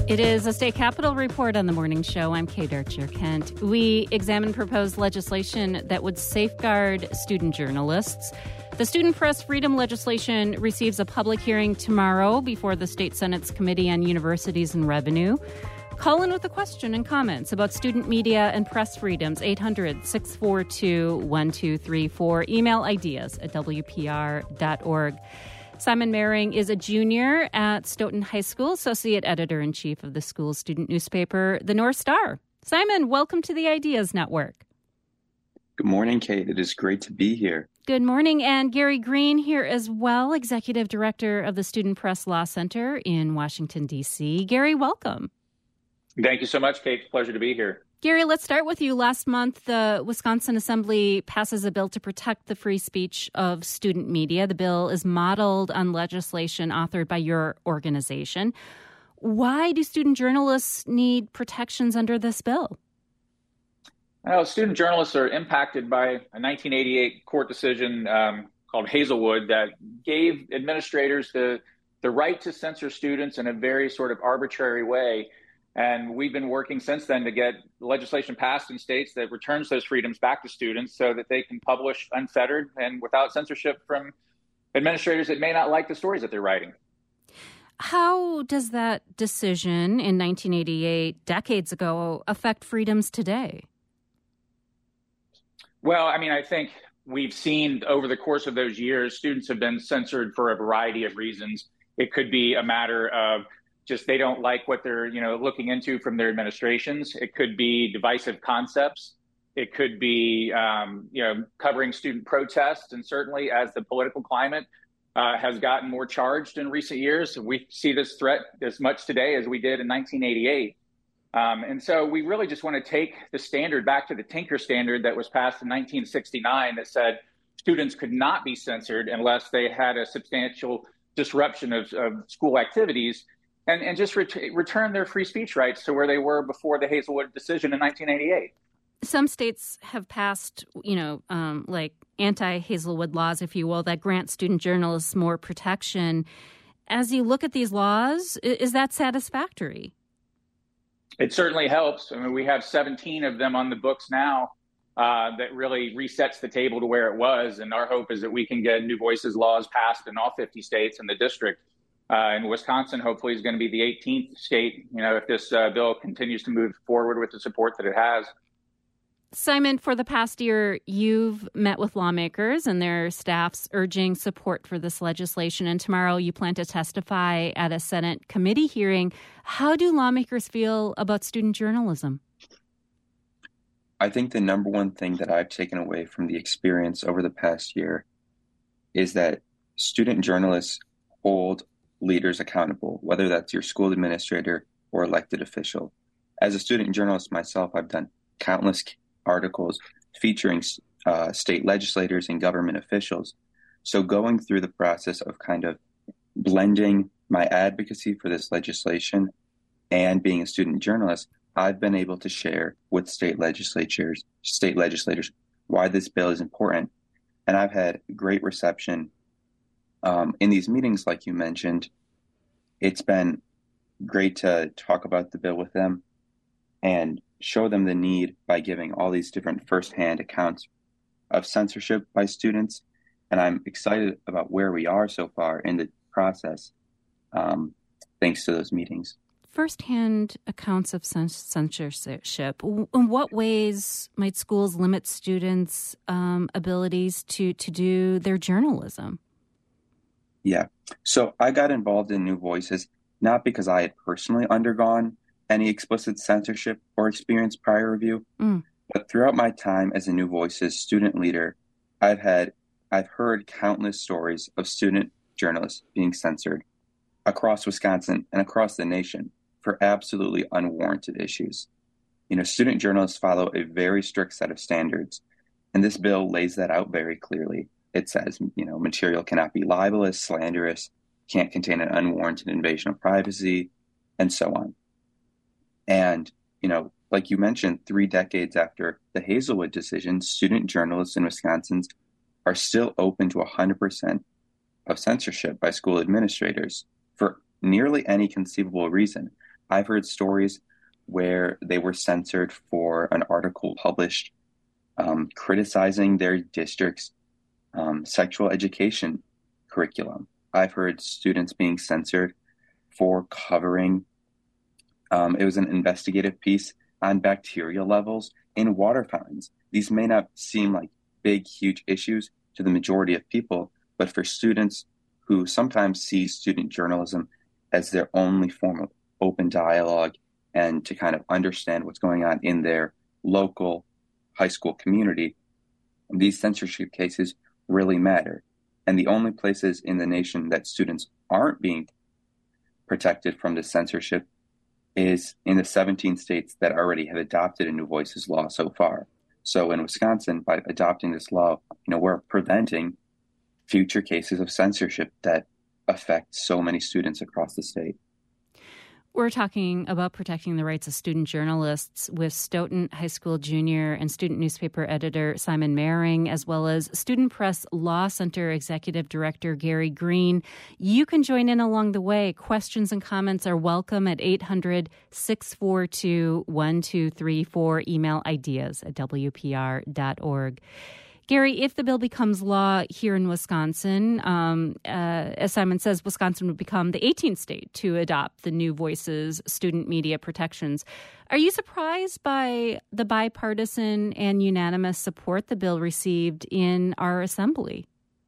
It is a State Capitol Report on the morning show. I'm Kate Archer-Kent. We examine proposed legislation that would safeguard student journalists. The student press freedom legislation receives a public hearing tomorrow before the State Senate's Committee on Universities and Revenue. Call in with a question and comments about student media and press freedoms, 800-642-1234. Email ideas at WPR.org. Simon Mehring is a junior at Stoughton High School, associate editor-in-chief of the school's student newspaper, The North Star. Simon, welcome to the Ideas Network. Good morning, Kate. It is great to be here. Good morning. And Gary Green here as well, executive director of the Student Press Law Center in Washington, D.C. Gary, welcome. Thank you so much, Kate. Pleasure to be here. Gary, let's start with you. Last month, the Wisconsin Assembly passes a bill to protect the free speech of student media. The bill is modeled on legislation authored by your organization. Why do student journalists need protections under this bill? Well, student journalists are impacted by a 1988 court decision called Hazelwood that gave administrators the right to censor students in a very sort of arbitrary way. And we've been working since then to get legislation passed in states that returns those freedoms back to students so that they can publish unfettered and without censorship from administrators that may not like the stories that they're writing. How does that decision in 1988, decades ago, affect freedoms today? Well, I think we've seen over the course of those years, students have been censored for a variety of reasons. It could be a matter of just they don't like what they're looking into from their administrations. It could be divisive concepts. It could be covering student protests. And certainly as the political climate has gotten more charged in recent years, we see this threat as much today as we did in 1988. And so we really just want to take the standard back to the Tinker Standard that was passed in 1969 that said students could not be censored unless they had a substantial disruption of school activities. And just return their free speech rights to where they were before the Hazelwood decision in 1988. Some states have passed, like anti-Hazelwood laws, if you will, that grant student journalists more protection. As you look at these laws, is that satisfactory? It certainly helps. We have 17 of them on the books now that really resets the table to where it was. And our hope is that we can get New Voices laws passed in all 50 states and the district. And Wisconsin, hopefully, is going to be the 18th state, if this bill continues to move forward with the support that it has. Simon, for the past year, you've met with lawmakers and their staffs urging support for this legislation. And tomorrow you plan to testify at a Senate committee hearing. How do lawmakers feel about student journalism? I think the number one thing that I've taken away from the experience over the past year is that student journalists hold leaders accountable, whether that's your school administrator or elected official. As a student journalist myself, I've done countless articles featuring state legislators and government officials. So going through the process of kind of blending my advocacy for this legislation and being a student journalist, I've been able to share with state legislators why this bill is important. And I've had great reception in these meetings, like you mentioned. It's been great to talk about the bill with them and show them the need by giving all these different firsthand accounts of censorship by students. And I'm excited about where we are so far in the process, thanks to those meetings. Firsthand accounts of censorship. In what ways might schools limit students' abilities to do their journalism? Yeah. So I got involved in New Voices, not because I had personally undergone any explicit censorship or experienced prior review, but throughout my time as a New Voices student leader, I've heard countless stories of student journalists being censored across Wisconsin and across the nation for absolutely unwarranted issues. Student journalists follow a very strict set of standards, and this bill lays that out very clearly. It says, material cannot be libelous, slanderous, can't contain an unwarranted invasion of privacy, and so on. And, like you mentioned, 3 decades after the Hazelwood decision, student journalists in Wisconsin are still open to 100% of censorship by school administrators for nearly any conceivable reason. I've heard stories where they were censored for an article published criticizing their district's sexual education curriculum. I've heard students being censored for covering, it was an investigative piece on bacteria levels in water fountains. These may not seem like big, huge issues to the majority of people, but for students who sometimes see student journalism as their only form of open dialogue and to kind of understand what's going on in their local high school community, these censorship cases really matter. And the only places in the nation that students aren't being protected from this censorship is in the 17 states that already have adopted a New Voices law so far. So in Wisconsin, by adopting this law, we're preventing future cases of censorship that affect so many students across the state. We're talking about protecting the rights of student journalists with Stoughton High School junior and student newspaper editor Simon Mehring, as well as Student Press Law Center Executive Director Gary Green. You can join in along the way. Questions and comments are welcome at 800-642-1234. Email ideas@wpr.org. Gary, if the bill becomes law here in Wisconsin, as Simon says, Wisconsin would become the 18th state to adopt the New Voices student media protections. Are you surprised by the bipartisan and unanimous support the bill received in our assembly?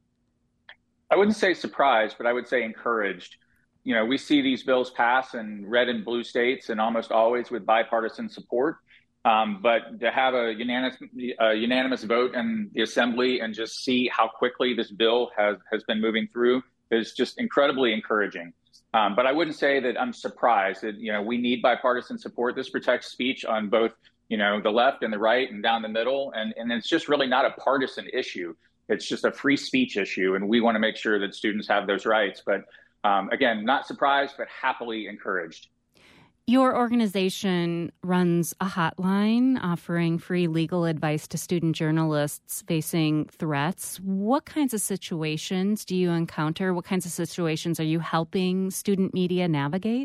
I wouldn't say surprised, but I would say encouraged. We see these bills pass in red and blue states and almost always with bipartisan support. But to have a unanimous vote in the assembly and just see how quickly this bill has been moving through is just incredibly encouraging. But I wouldn't say that I'm surprised that, we need bipartisan support. This protects speech on both, the left and the right and down the middle. And it's just really not a partisan issue. It's just a free speech issue. And we want to make sure that students have those rights. But again, not surprised, but happily encouraged. Your organization runs a hotline offering free legal advice to student journalists facing threats. What kinds of situations do you encounter? What kinds of situations are you helping student media navigate?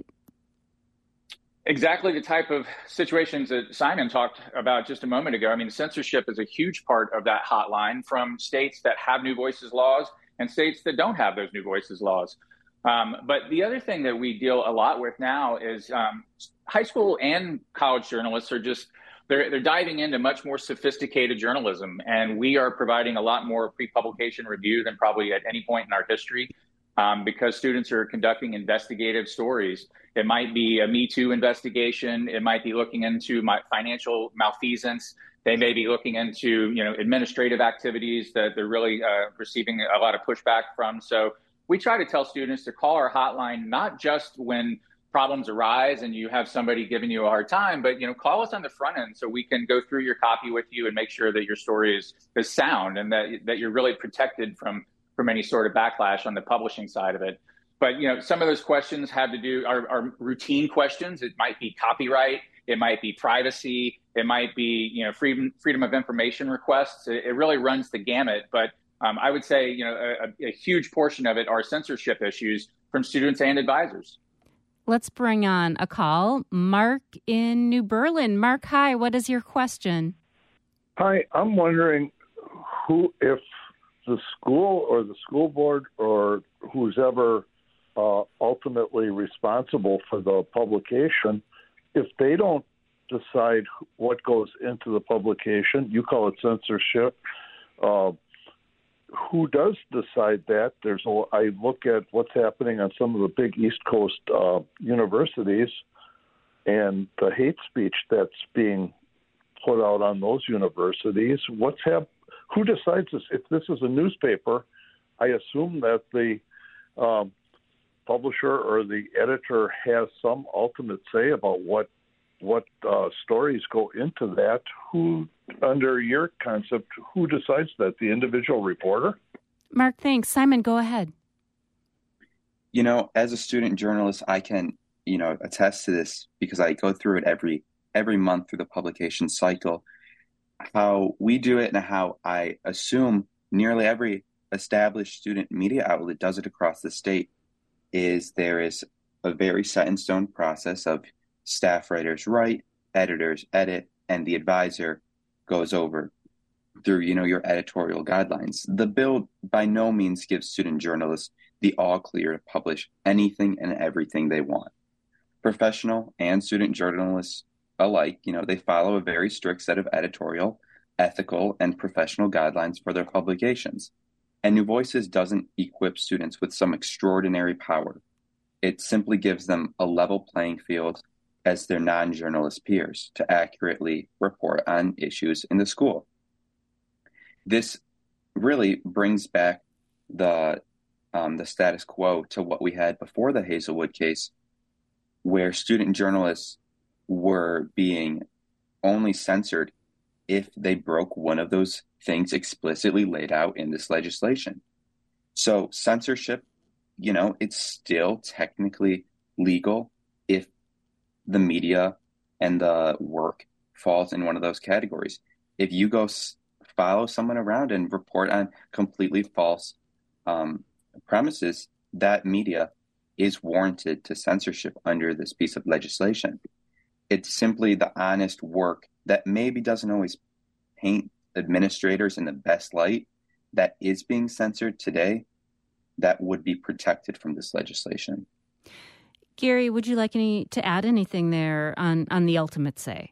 Exactly the type of situations that Simon talked about just a moment ago. I mean, censorship is a huge part of that hotline from states that have New Voices laws and states that don't have those New Voices laws. But the other thing that we deal a lot with now is high school and college journalists are they're diving into much more sophisticated journalism. And we are providing a lot more pre-publication review than probably at any point in our history because students are conducting investigative stories. It might be a Me Too investigation. It might be looking into financial malfeasance. They may be looking into, administrative activities that they're really receiving a lot of pushback from. So we try to tell students to call our hotline, not just when problems arise and you have somebody giving you a hard time, but, call us on the front end so we can go through your copy with you and make sure that your story is sound and that you're really protected from any sort of backlash on the publishing side of it. But, some of those questions have to do are routine questions. It might be copyright. It might be privacy. It might be, freedom of information requests. It really runs the gamut. But I would say, a huge portion of it are censorship issues from students and advisors. Let's bring on a call. Mark in New Berlin. Mark, hi. What is your question? Hi. I'm wondering if the school or the school board or who's ever ultimately responsible for the publication, if they don't decide what goes into the publication, you call it censorship, who does decide that? I look at what's happening on some of the big East Coast universities and the hate speech that's being put out on those universities. Who decides this? If this is a newspaper, I assume that the publisher or the editor has some ultimate say about what stories go into that. Who, under your concept, who decides that? The individual reporter? Mark, thanks. Simon, go ahead. As a student journalist, I can, attest to this because I go through it every month through the publication cycle. How we do it and how I assume nearly every established student media outlet does it across the state is there is a very set in stone process of Staff writers write, editors edit, and the advisor goes over through, your editorial guidelines. The bill by no means gives student journalists the all clear to publish anything and everything they want. Professional and student journalists alike, they follow a very strict set of editorial, ethical, and professional guidelines for their publications. And New Voices doesn't equip students with some extraordinary power. It simply gives them a level playing field as their non-journalist peers to accurately report on issues in the school. This really brings back the status quo to what we had before the Hazelwood case, where student journalists were being only censored if they broke one of those things explicitly laid out in this legislation. So censorship, it's still technically legal if the media and the work falls in one of those categories. If you go follow someone around and report on completely false premises, that media is warranted to censorship under this piece of legislation. It's simply the honest work that maybe doesn't always paint administrators in the best light that is being censored today that would be protected from this legislation. Gary, would you like to add anything there on the ultimate say?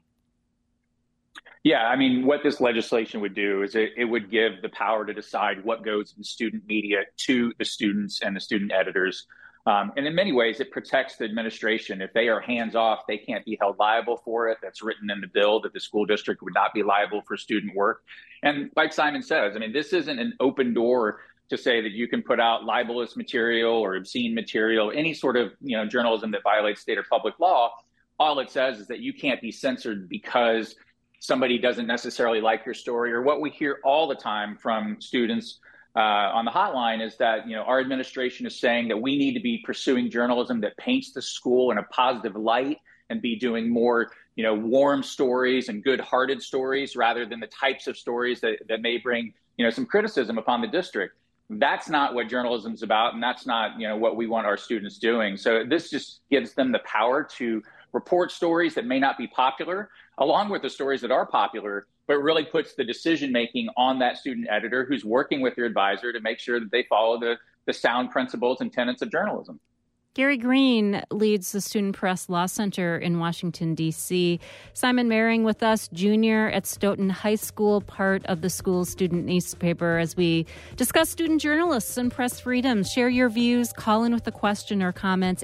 Yeah, I mean, what this legislation would do is it would give the power to decide what goes in student media to the students and the student editors. And in many ways, it protects the administration. If they are hands off, they can't be held liable for it. That's written in the bill that the school district would not be liable for student work. And like Simon says, I mean, this isn't an open door to say that you can put out libelous material or obscene material, any sort of journalism that violates state or public law. All it says is that you can't be censored because somebody doesn't necessarily like your story. Or what we hear all the time from students on the hotline is that, our administration is saying that we need to be pursuing journalism that paints the school in a positive light and be doing more, warm stories and good-hearted stories rather than the types of stories that may bring, some criticism upon the district. That's not what journalism is about, and that's not, what we want our students doing. So this just gives them the power to report stories that may not be popular, along with the stories that are popular, but really puts the decision-making on that student editor who's working with their advisor to make sure that they follow the sound principles and tenets of journalism. Gary Green leads the Student Press Law Center in Washington, D.C. Simon Mehring with us, junior at Stoughton High School, part of the school's student newspaper, as we discuss student journalists and press freedoms. Share your views. Call in with a question or comments,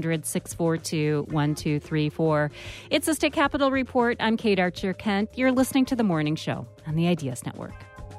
800-642-1234. It's the State Capitol Report. I'm Kate Archer-Kent. You're listening to The Morning Show on the Ideas Network.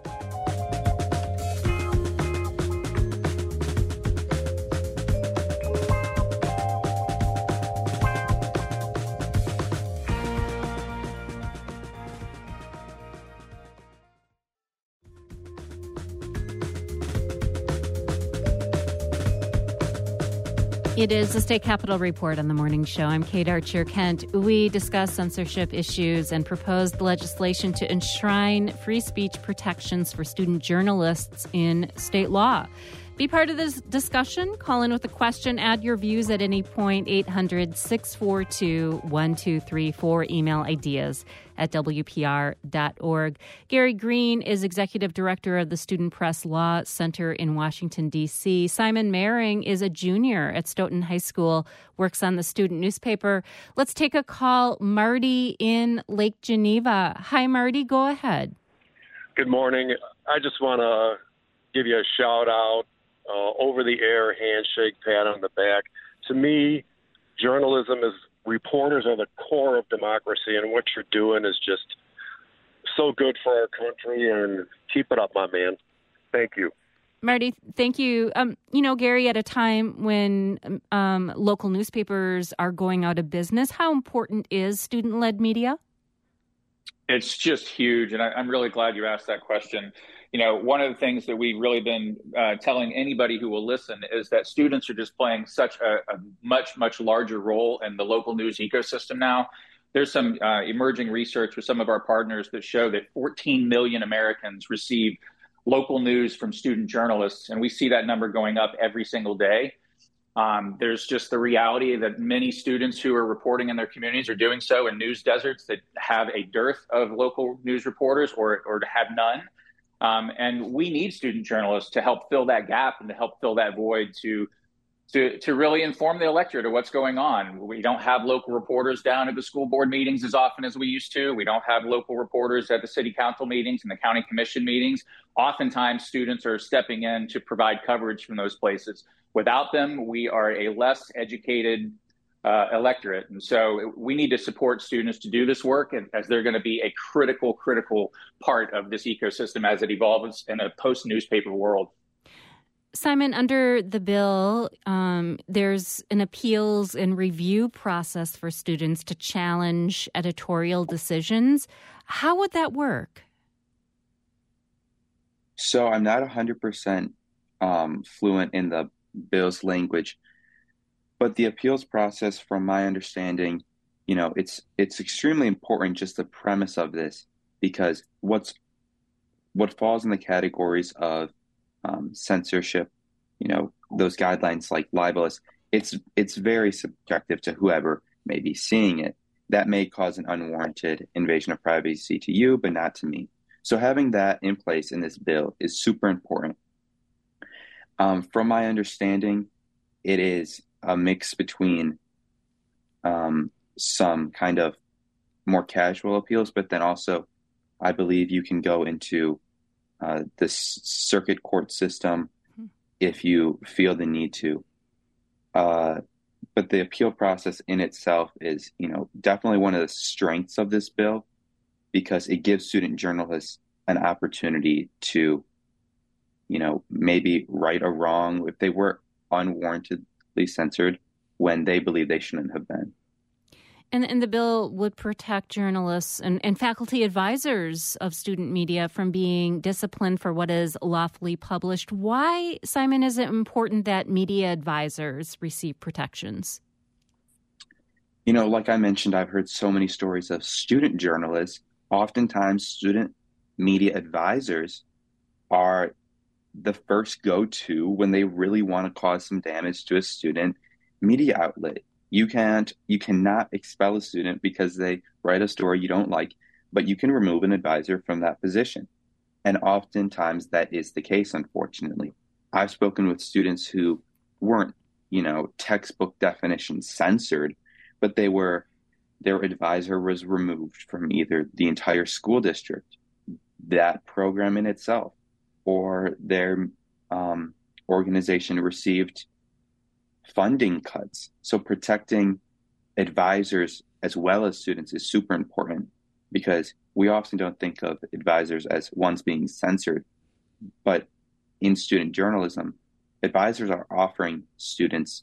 It is the State Capitol Report on the Morning Show. I'm Kate Archer-Kent. We discuss censorship issues and proposed legislation to enshrine free speech protections for student journalists in state law. Be part of this discussion. Call in with a question. Add your views at any point. 800-642-1234. Email ideas@wpr.org. Gary Green is Executive Director of the Student Press Law Center in Washington, D.C. Simon Mehring is a junior at Stoughton High School, works on the student newspaper. Let's take a call. Marty in Lake Geneva. Hi, Marty. Go ahead. Good morning. I just want to give you a shout out. Over-the-air handshake, pat on the back. To me, journalism is, reporters are the core of democracy, and what you're doing is just so good for our country, and keep it up, my man. Thank you. Marty, thank you. Gary, at a time when local newspapers are going out of business, how important is student-led media? It's just huge, and I'm really glad you asked that question. One of the things that we've really been telling anybody who will listen is that students are just playing such a much, much larger role in the local news ecosystem now. There's some emerging research with some of our partners that show that 14 million Americans receive local news from student journalists, and we see that number going up every single day. There's just the reality that many students who are reporting in their communities are doing so in news deserts that have a dearth of local news reporters or to have none. And we need student journalists to help fill that gap and to help fill that void to really inform the electorate of what's going on. We don't have local reporters down at the school board meetings as often as we used to. We don't have local reporters at the city council meetings and the county commission meetings. Oftentimes, students are stepping in to provide coverage from those places. Without them, we are a less educated electorate. And so we need to support students to do this work, as they're going to be a critical part of this ecosystem as it evolves in a post-newspaper world. Simon, under the bill, there's an appeals and review process for students to challenge editorial decisions. How would that work? So I'm not 100% fluent in the bill's language, but the appeals process, from my understanding, it's extremely important, just the premise of this, because what falls in the categories of censorship, those guidelines like libelous, it's very subjective to whoever may be seeing it. That may cause an unwarranted invasion of privacy to you, but not to me. So having that in place in this bill is super important. From my understanding, it is a mix between some kind of more casual appeals, but then also I believe you can go into the circuit court system if you feel the need to. But the appeal process in itself is, definitely one of the strengths of this bill, because it gives student journalists an opportunity to, maybe right or wrong if they were unwarrantedly censored when they believe they shouldn't have been. And the bill would protect journalists and faculty advisors of student media from being disciplined for what is lawfully published. Why, Simon, is it important that media advisors receive protections? Like I mentioned, I've heard so many stories of student journalists. Oftentimes, student media advisors are the first go-to when they really want to cause some damage to a student media outlet. You cannot expel a student because they write a story you don't like, but you can remove an advisor from that position. And oftentimes that is the case, unfortunately. I've spoken with students who weren't, textbook definition censored, but their advisor was removed from either the entire school district, that program in itself, or their organization received funding cuts. So protecting advisors as well as students is super important, because we often don't think of advisors as ones being censored. But in student journalism, advisors are offering students,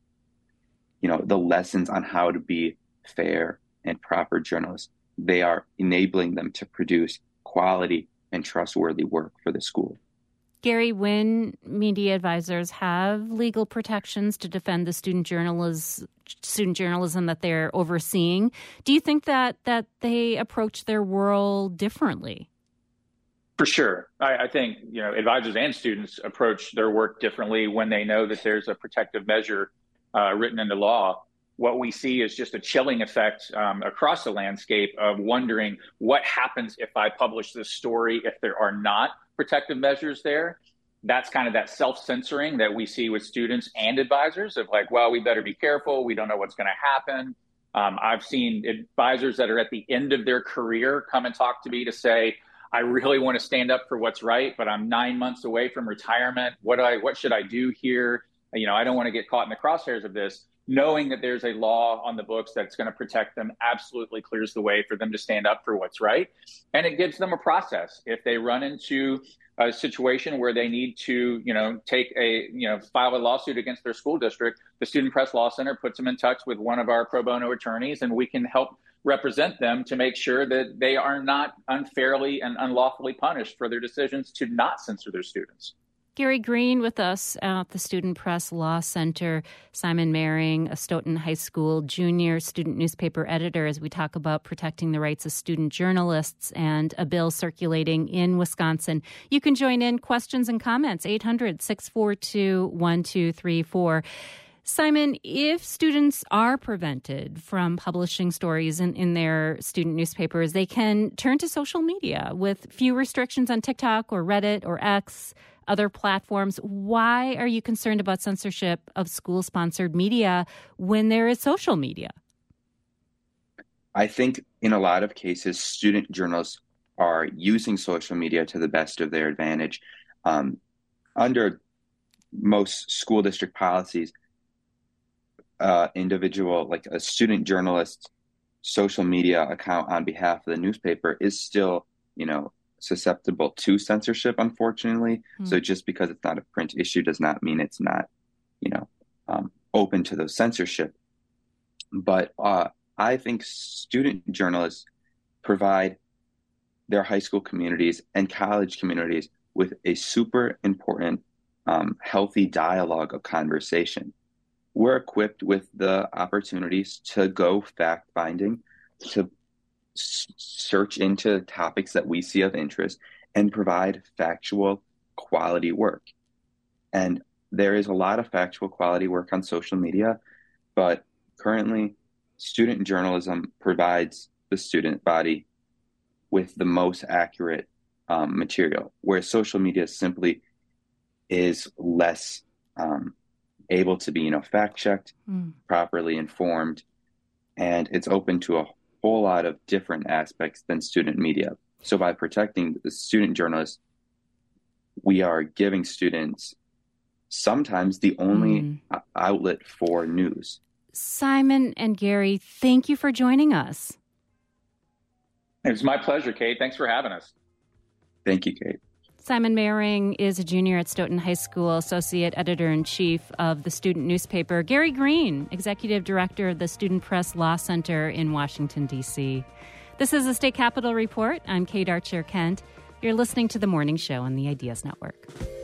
the lessons on how to be fair and proper journalists. They are enabling them to produce quality and trustworthy work for the school. Gary, when media advisors have legal protections to defend the student journalism that they're overseeing, do you think that they approach their role differently? For sure. I think, advisors and students approach their work differently when they know that there's a protective measure written into law. What we see is just a chilling effect across the landscape of wondering what happens if I publish this story if there are not protective measures there. That's kind of that self-censoring that we see with students and advisors of like, well, we better be careful. We don't know what's going to happen. I've seen advisors that are at the end of their career come and talk to me to say, I really want to stand up for what's right, but I'm 9 months away from retirement. What should I do here? I don't want to get caught in the crosshairs of this. Knowing that there's a law on the books that's going to protect them absolutely clears the way for them to stand up for what's right. And it gives them a process. If they run into a situation where they need to, file a lawsuit against their school district, the Student Press Law Center puts them in touch with one of our pro bono attorneys, and we can help represent them to make sure that they are not unfairly and unlawfully punished for their decisions to not censor their students. Gary Green with us at the Student Press Law Center. Simon Mehring, a Stoughton High School junior student newspaper editor, as we talk about protecting the rights of student journalists and a bill circulating in Wisconsin. You can join in questions and comments, 800-642-1234. Simon, if students are prevented from publishing stories in their student newspapers, they can turn to social media with few restrictions on TikTok or Reddit or X, other platforms. Why are you concerned about censorship of school-sponsored media when there is social media? I think in a lot of cases, student journalists are using social media to the best of their advantage. Under most school district policies, like a student journalist's social media account on behalf of the newspaper is still, susceptible to censorship, unfortunately. So just because it's not a print issue does not mean it's not, open to those censorship. But I think student journalists provide their high school communities and college communities with a super important, healthy dialogue of conversation. We're equipped with the opportunities to go fact-finding, to search into topics that we see of interest, and provide factual quality work. And there is a lot of factual quality work on social media, but currently student journalism provides the student body with the most accurate material, where social media simply is less able to be, fact-checked, properly informed, and it's open to a whole lot of different aspects than student media. So by protecting the student journalists, we are giving students sometimes the only outlet for news. Simon and Gary, thank you for joining us. It was my pleasure, Kate. Thanks for having us. Thank you, Kate. Simon Mehring is a junior at Stoughton High School, associate editor-in-chief of the student newspaper. Gary Green, executive director of the Student Press Law Center in Washington, D.C. This is the State Capitol Report. I'm Kate Archer-Kent. You're listening to The Morning Show on the Ideas Network.